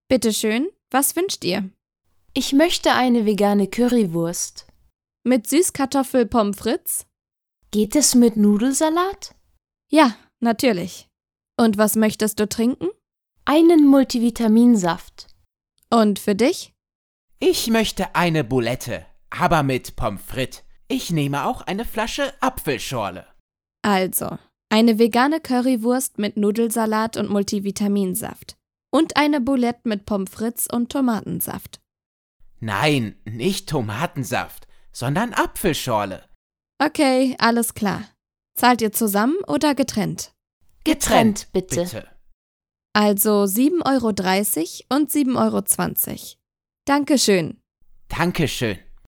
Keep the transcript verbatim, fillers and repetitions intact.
Bitteschön, was wünscht ihr? Ich möchte eine vegane Currywurst. Mit Süßkartoffel Pommes frites? Geht es mit Nudelsalat? Ja, natürlich. Und was möchtest du trinken? Einen Multivitaminsaft. Und für dich? Ich möchte eine Bulette, aber mit Pommes frites. Ich nehme auch eine Flasche Apfelschorle. Also, eine vegane Currywurst mit Nudelsalat und Multivitaminsaft. Und eine Boulette mit Pommes frites und Tomatensaft. Nein, nicht Tomatensaft, sondern Apfelschorle. Okay, alles klar. Zahlt ihr zusammen oder getrennt? Getrennt, bitte. bitte. Also sieben Euro dreißig und sieben Euro zwanzig. Dankeschön. Dankeschön.